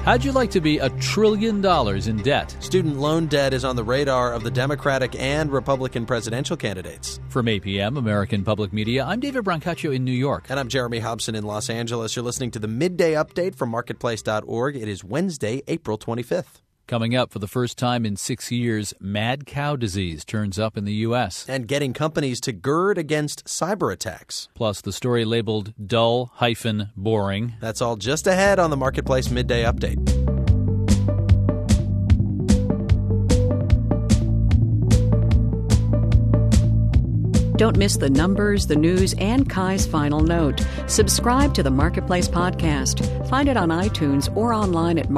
How'd you like to be $1 trillion in debt? Student loan debt is on the radar of the Democratic and Republican presidential candidates. From APM, American Public Media, I'm David Brancaccio in New York. And I'm Jeremy Hobson in Los Angeles. You're listening to the Midday Update from Marketplace.org. It is Wednesday, April 25th. Coming up, for the first time in 6 years, mad cow disease turns up in the U.S. And getting companies to gird against cyber attacks. Plus, the story labeled dull-boring. That's all just ahead on the Marketplace Midday Update. Don't miss the numbers, the news, and Kai's final note. Subscribe to the Marketplace podcast. Find it on iTunes or online at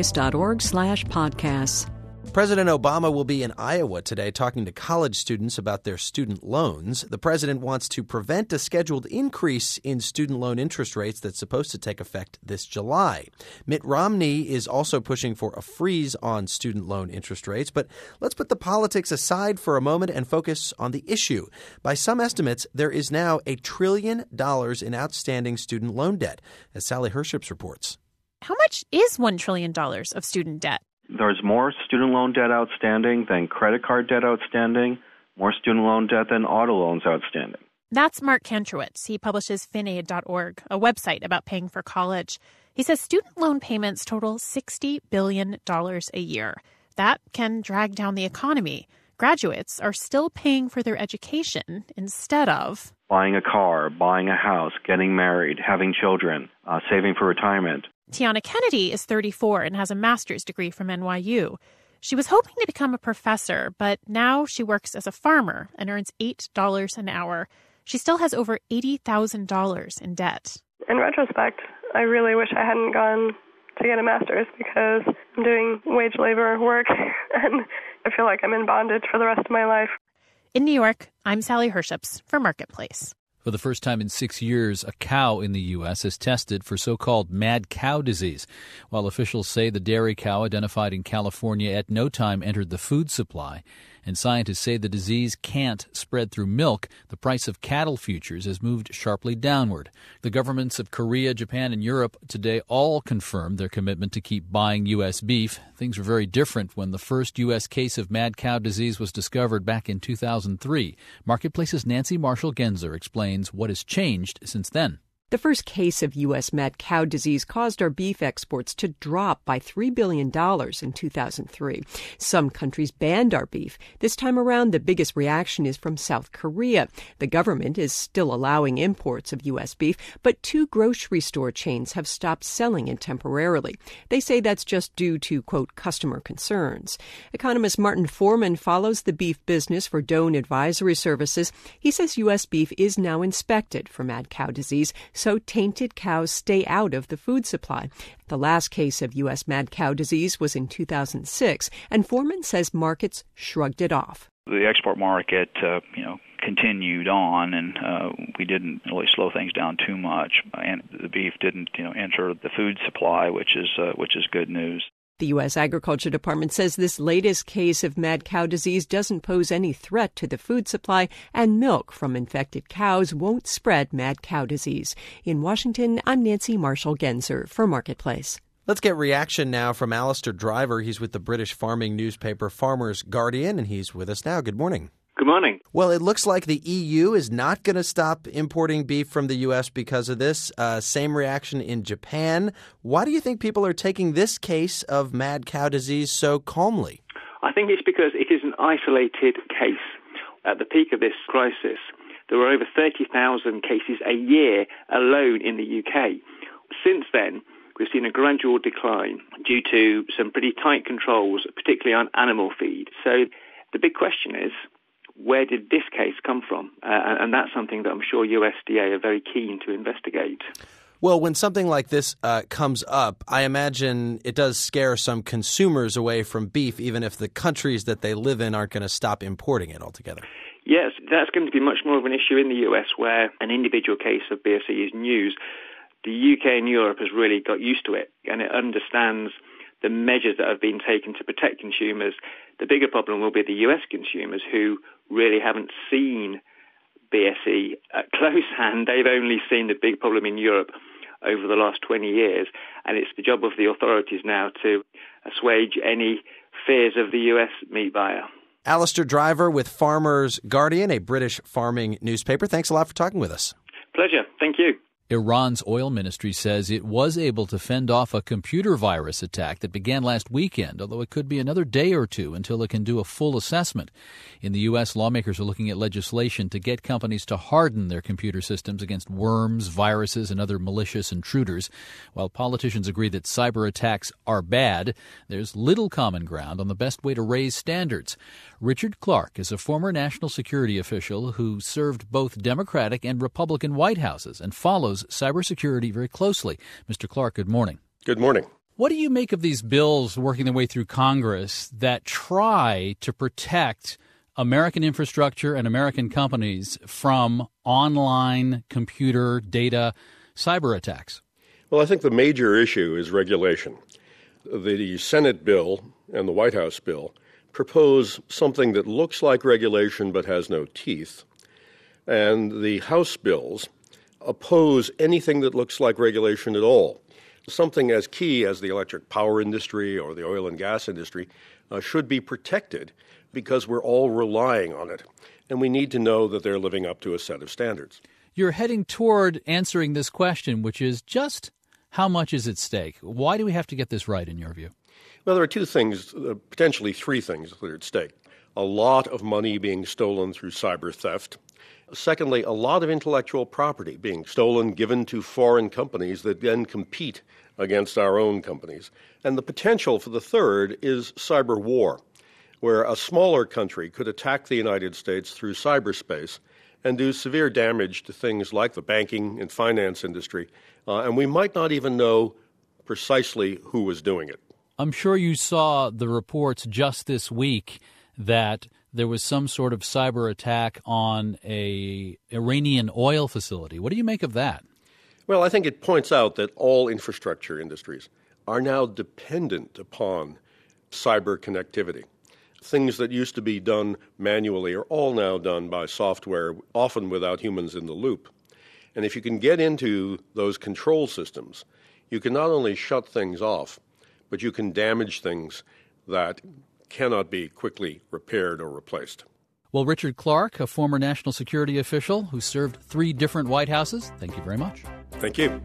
marketplace.org/podcasts. President Obama will be in Iowa today talking to college students about their student loans. The president wants to prevent a scheduled increase in student loan interest rates that's supposed to take effect this July. Mitt Romney is also pushing for a freeze on student loan interest rates. But let's put the politics aside for a moment and focus on the issue. By some estimates, there is now $1 trillion in outstanding student loan debt, as Sally Herships reports. How much is $1 trillion of student debt? There's more student loan debt outstanding than credit card debt outstanding, more student loan debt than auto loans outstanding. That's Mark Kantrowitz. He publishes finaid.org, a website about paying for college. He says student loan payments total $60 billion a year. That can drag down the economy. Graduates are still paying for their education instead of buying a car, buying a house, getting married, having children, saving for retirement. Tiana Kennedy is 34 and has a master's degree from NYU. She was hoping to become a professor, but now she works as a farmer and earns $8 an hour. She still has over $80,000 in debt. In retrospect, I really wish I hadn't gone to get a master's because I'm doing wage labor work and I feel like I'm in bondage for the rest of my life. In New York, I'm Sally Herships for Marketplace. For the first time in 6 years, a cow in the U.S. is tested for so-called mad cow disease. While officials say the dairy cow identified in California at no time entered the food supply, and scientists say the disease can't spread through milk, the price of cattle futures has moved sharply downward. The governments of Korea, Japan, and Europe today all confirmed their commitment to keep buying U.S. beef. Things were very different when the first U.S. case of mad cow disease was discovered back in 2003. Marketplace's Nancy Marshall-Genzer explains what has changed since then. The first case of U.S. mad cow disease caused our beef exports to drop by $3 billion in 2003. Some countries banned our beef. This time around, the biggest reaction is from South Korea. The government is still allowing imports of U.S. beef, but 2 grocery store chains have stopped selling it temporarily. They say that's just due to, quote, customer concerns. Economist Martin Foreman follows the beef business for Doan Advisory Services. He says U.S. beef is now inspected for mad cow disease, so tainted cows stay out of the food supply. The last case of U.S. mad cow disease was in 2006, and Foreman says markets shrugged it off. The export market, continued on, and we didn't really slow things down too much. And the beef didn't, enter the food supply, which is good news. The U.S. Agriculture Department says this latest case of mad cow disease doesn't pose any threat to the food supply, and milk from infected cows won't spread mad cow disease. In Washington, I'm Nancy Marshall-Genzer for Marketplace. Let's get reaction now from Alistair Driver. He's with the British farming newspaper Farmers Guardian, and he's with us now. Good morning. Good morning. Well, it looks like the EU is not going to stop importing beef from the U.S. because of this. Same reaction in Japan. Why do you think people are taking this case of mad cow disease so calmly? I think it's because it is an isolated case. At the peak of this crisis, there were over 30,000 cases a year alone in the UK. Since then, we've seen a gradual decline due to some pretty tight controls, particularly on animal feed. So the big question is, where did this case come from? And that's something that I'm sure USDA are very keen to investigate. Well, when something like this comes up, I imagine it does scare some consumers away from beef, even if the countries that they live in aren't going to stop importing it altogether. Yes, that's going to be much more of an issue in the US, where an individual case of BSE is news. The UK and Europe has really got used to it, and it understands the measures that have been taken to protect consumers. The bigger problem will be the US consumers who really haven't seen BSE at close hand. They've only seen the big problem in Europe over the last 20 years. and it's the job of the authorities now to assuage any fears of the U.S. meat buyer. Alistair Driver with Farmers Guardian, a British farming newspaper. Thanks a lot for talking with us. Pleasure. Thank you. Iran's oil ministry says it was able to fend off a computer virus attack that began last weekend, although it could be another day or two until it can do a full assessment. In the U.S., lawmakers are looking at legislation to get companies to harden their computer systems against worms, viruses, and other malicious intruders. While politicians agree that cyber attacks are bad, there's little common ground on the best way to raise standards. Richard Clarke is a former national security official who served both Democratic and Republican White Houses and follows cybersecurity very closely. Mr. Clarke, good morning. Good morning. What do you make of these bills working their way through Congress that try to protect American infrastructure and American companies from online computer data cyber attacks? Well, I think the major issue is regulation. The Senate bill and the White House bill propose something that looks like regulation but has no teeth. And the House bills oppose anything that looks like regulation at all. Something as key as the electric power industry or the oil and gas industry should be protected because we're all relying on it. And we need to know that they're living up to a set of standards. You're heading toward answering this question, which is just how much is at stake? Why do we have to get this right, in your view? Well, there are two things, potentially three things that are at stake. A lot of money being stolen through cyber theft. Secondly, a lot of intellectual property being stolen, given to foreign companies that then compete against our own companies. And the potential for the third is cyber war, where a smaller country could attack the United States through cyberspace and do severe damage to things like the banking and finance industry. And we might not even know precisely who was doing it. I'm sure you saw the reports just this week that there was some sort of cyber attack on a Iranian oil facility. What do you make of that? Well, I think it points out that all infrastructure industries are now dependent upon cyber connectivity. Things that used to be done manually are all now done by software, often without humans in the loop. And if you can get into those control systems, you can not only shut things off, but you can damage things that cannot be quickly repaired or replaced. Well, Richard Clarke, a former national security official who served 3 different White Houses, thank you very much. Thank you.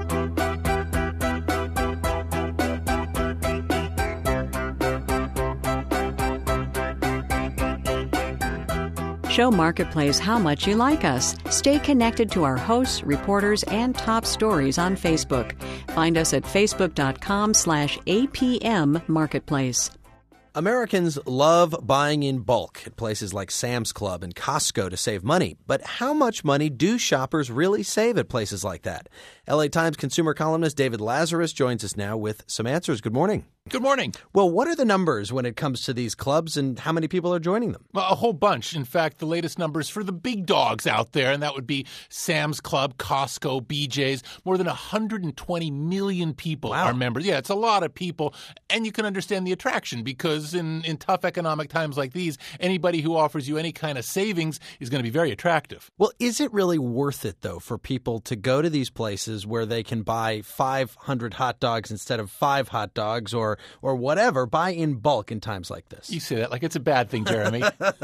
Show Marketplace how much you like us. Stay connected to our hosts, reporters, and top stories on Facebook. Find us at facebook.com/APM Marketplace. Americans love buying in bulk at places like Sam's Club and Costco to save money. But how much money do shoppers really save at places like that? LA Times consumer columnist David Lazarus joins us now with some answers. Good morning. Good morning. Well, what are the numbers when it comes to these clubs and how many people are joining them? Well, a whole bunch. In fact, the latest numbers for the big dogs out there, and that would be Sam's Club, Costco, BJ's. More than 120 million people are members. Yeah, it's a lot of people. And you can understand the attraction because in tough economic times like these, anybody who offers you any kind of savings is going to be very attractive. Well, is it really worth it, though, for people to go to these places where they can buy 500 hot dogs instead of 5 hot dogs or whatever, buy in bulk in times like this? You say that like it's a bad thing, Jeremy.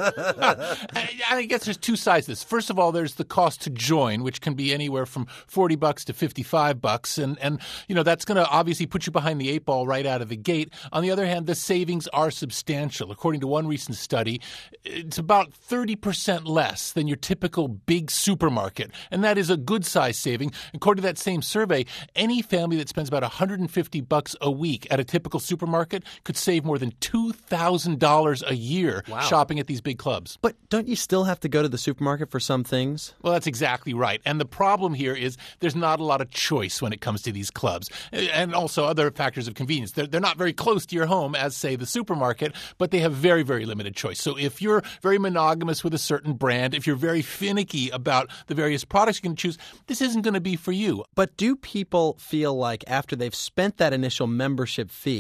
I guess there's two sides to this. First of all, there's the cost to join, which can be anywhere from $40 to $55. And you know, that's going to obviously put you behind the 8 ball right out of the gate. On the other hand, the savings are substantial. According to one recent study, it's about 30% less than your typical big supermarket. And that is a good size saving. According to that same survey, any family that spends about $150 a week at a typical supermarket could save more than $2,000 a year shopping at these big clubs. But don't you still have to go to the supermarket for some things? Well, that's exactly right. And the problem here is there's not a lot of choice when it comes to these clubs. And also other factors of convenience. They're not very close to your home as, say, the supermarket, but they have very, very limited choice. So if you're very monogamous with a certain brand, if you're very finicky about the various products you can choose, this isn't going to be for you. But do people feel like after they've spent that initial membership fee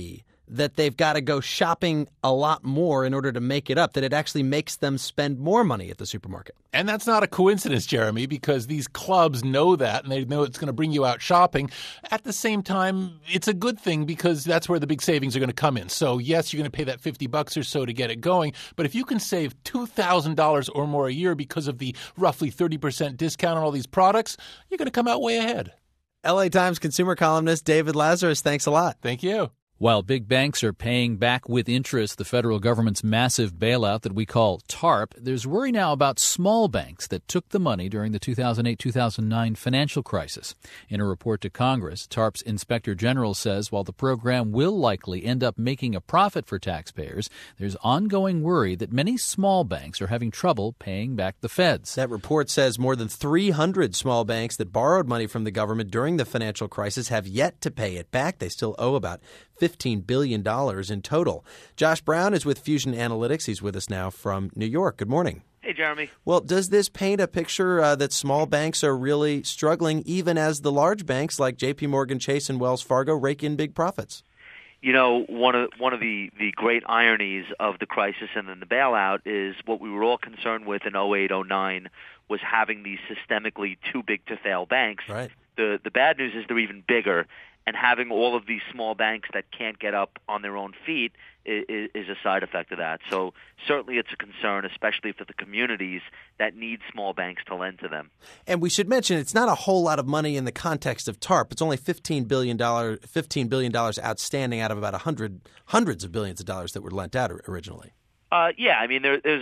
that they've got to go shopping a lot more in order to make it up, that it actually makes them spend more money at the supermarket. And that's not a coincidence, Jeremy, because these clubs know that, and they know it's going to bring you out shopping. At the same time, it's a good thing because that's where the big savings are going to come in. So, yes, you're going to pay that $50 or so to get it going, but if you can save $2,000 or more a year because of the roughly 30% discount on all these products, you're going to come out way ahead. LA Times consumer columnist David Lazarus, thanks a lot. Thank you. While big banks are paying back with interest the federal government's massive bailout that we call TARP, there's worry now about small banks that took the money during the 2008-2009 financial crisis. In a report to Congress, TARP's Inspector General says while the program will likely end up making a profit for taxpayers, there's ongoing worry that many small banks are having trouble paying back the feds. That report says more than 300 small banks that borrowed money from the government during the financial crisis have yet to pay it back. They still owe about $15 billion in total. Josh Brown is with Fusion Analytics. He's with us now from New York. Good morning. Hey, Jeremy. Well, does this paint a picture that small banks are really struggling even as the large banks like J.P. Morgan Chase and Wells Fargo rake in big profits? You know, one of the great ironies of the crisis and then the bailout is what we were all concerned with in 08-09 was having these systemically too big to fail banks. Right. The bad news is they're even bigger. And having all of these small banks that can't get up on their own feet is a side effect of that. So certainly it's a concern, especially for the communities that need small banks to lend to them. And we should mention it's not a whole lot of money in the context of TARP. It's only $15 billion outstanding out of about hundreds of billions of dollars that were lent out originally. Yeah, I mean, there's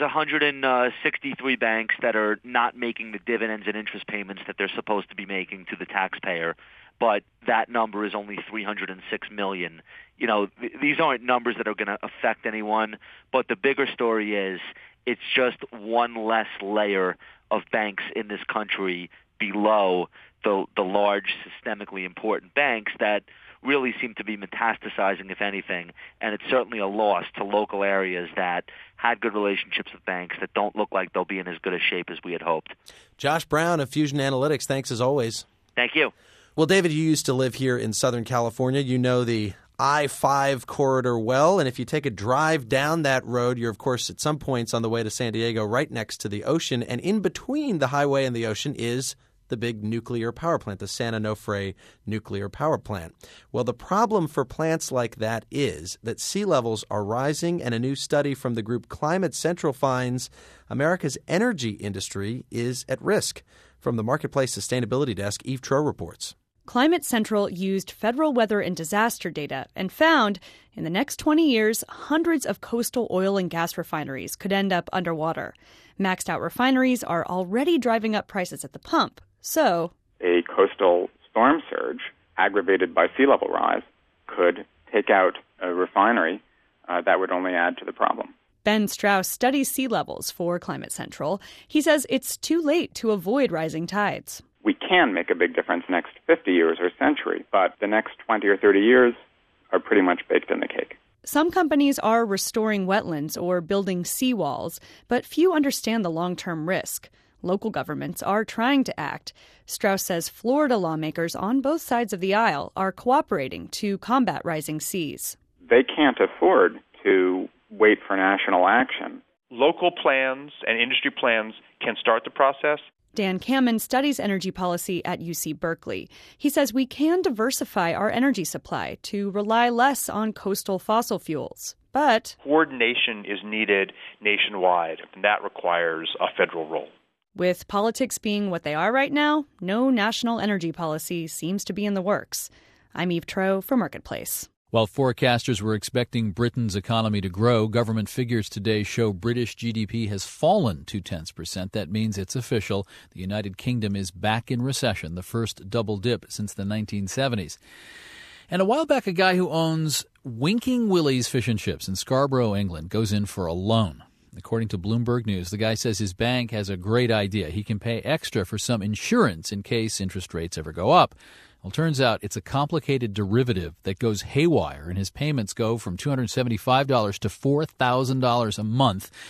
163 banks that are not making the dividends and interest payments that they're supposed to be making to the taxpayer, but that number is only 306 million. You know, these aren't numbers that are going to affect anyone, but the bigger story is it's just one less layer of banks in this country below the large systemically important banks that really seem to be metastasizing, if anything, and it's certainly a loss to local areas that had good relationships with banks that don't look like they'll be in as good a shape as we had hoped. Josh Brown of Fusion Analytics, thanks as always. Thank you. Well, David, you used to live here in Southern California. You know the I-5 corridor well, and if you take a drive down that road, you're, of course, at some points on the way to San Diego right next to the ocean, and in between the highway and the ocean is the big nuclear power plant, the San Onofre nuclear power plant. Well, the problem for plants like that is that sea levels are rising, and a new study from the group Climate Central finds America's energy industry is at risk. From the Marketplace Sustainability Desk, Eve Troeh reports. Climate Central used federal weather and disaster data and found in the next 20 years, hundreds of coastal oil and gas refineries could end up underwater. Maxed out refineries are already driving up prices at the pump. So, a coastal storm surge aggravated by sea level rise could take out a refinery that would only add to the problem. Ben Strauss studies sea levels for Climate Central. He says it's too late to avoid rising tides. We can make a big difference next 50 years or century, but the next 20 or 30 years are pretty much baked in the cake. Some companies are restoring wetlands or building seawalls, but few understand the long-term risk. Local governments are trying to act. Strauss says Florida lawmakers on both sides of the aisle are cooperating to combat rising seas. They can't afford to wait for national action. Local plans and industry plans can start the process. Dan Kamen studies energy policy at UC Berkeley. He says we can diversify our energy supply to rely less on coastal fossil fuels. But coordination is needed nationwide, and that requires a federal role. With politics being what they are right now, no national energy policy seems to be in the works. I'm Eve Troeh for Marketplace. While forecasters were expecting Britain's economy to grow, government figures today show British GDP has fallen 0.2%. That means it's official. The United Kingdom is back in recession, the first double dip since the 1970s. And a while back, a guy who owns Winking Willie's Fish and Chips in Scarborough, England, goes in for a loan. According to Bloomberg News, the guy says his bank has a great idea. He can pay extra for some insurance in case interest rates ever go up. Well, turns out it's a complicated derivative that goes haywire, and his payments go from $275 to $4,000 a month.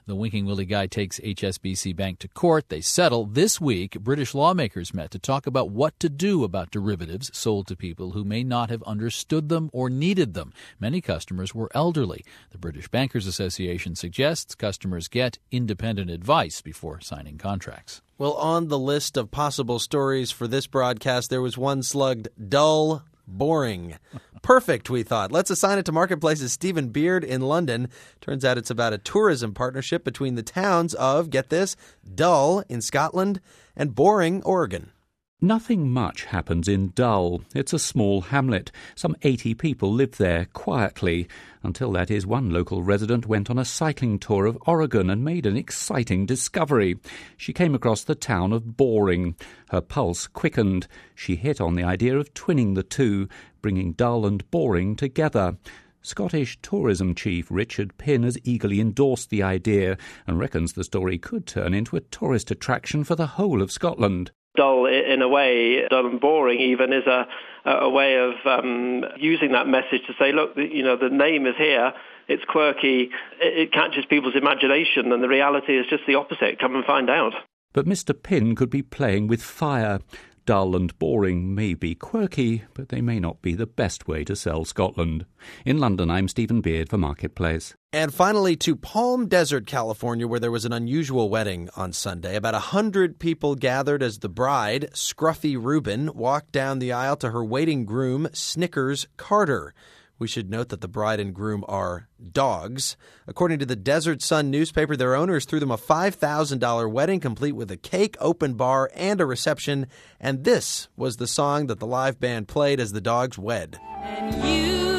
The Winking Willie guy takes HSBC Bank to court. They settle. This week, British lawmakers met to talk about what to do about derivatives sold to people who may not have understood them or needed them. Many customers were elderly. The British Bankers Association suggests customers get independent advice before signing contracts. Well, on the list of possible stories for this broadcast, there was one slugged dull, boring. Perfect, we thought. Let's assign it to Marketplace's Stephen Beard in London. Turns out it's about a tourism partnership between the towns of, get this, Dull in Scotland and Boring, Oregon. Nothing much happens in Dull. It's a small hamlet. Some 80 people live there quietly, until that is one local resident went on a cycling tour of Oregon and made an exciting discovery. She came across the town of Boring. Her pulse quickened. She hit on the idea of twinning the two, bringing Dull and Boring together. Scottish tourism chief Richard Pinn has eagerly endorsed the idea and reckons the story could turn into a tourist attraction for the whole of Scotland. Dull, in a way, dull and boring even, is a way of using that message to say, look, the name is here, it's quirky, it catches people's imagination, and the reality is just the opposite. Come and find out. But Mr. Pinn could be playing with fire. Dull and boring may be quirky, but they may not be the best way to sell Scotland. In London, I'm Stephen Beard for Marketplace. And finally to Palm Desert, California, where there was an unusual wedding on Sunday. About 100 people gathered as the bride, Scruffy Rubin, walked down the aisle to her waiting groom, Snickers Carter. We should note that the bride and groom are dogs. According to the Desert Sun newspaper, their owners threw them a $5,000 wedding, complete with a cake, open bar, and a reception. And this was the song that the live band played as the dogs wed. And you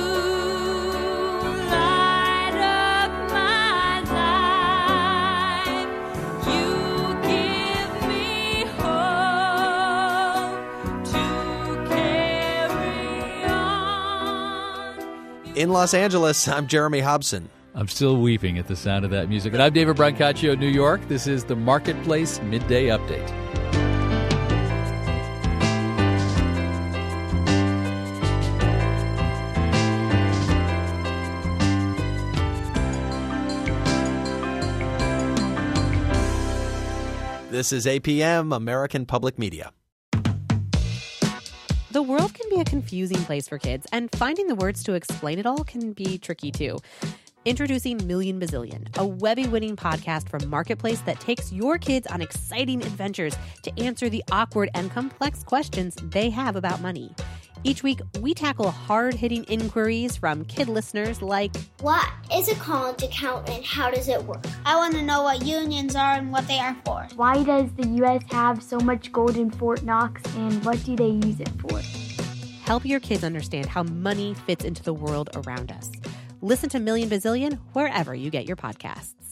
light up my life. You give me hope to carry on. In Los Angeles, I'm Jeremy Hobson. I'm still weeping at the sound of that music. And I'm David Brancaccio, New York. This is the Marketplace Midday Update. This is APM, American Public Media. The world can be a confusing place for kids, and finding the words to explain it all can be tricky too. Introducing Million Bazillion, a Webby-winning podcast from Marketplace that takes your kids on exciting adventures to answer the awkward and complex questions they have about money. Each week, we tackle hard-hitting inquiries from kid listeners like, what is a college account and how does it work? I want to know what unions are and what they are for. Why does the U.S. have so much gold in Fort Knox and what do they use it for? Help your kids understand how money fits into the world around us. Listen to Million Bazillion wherever you get your podcasts.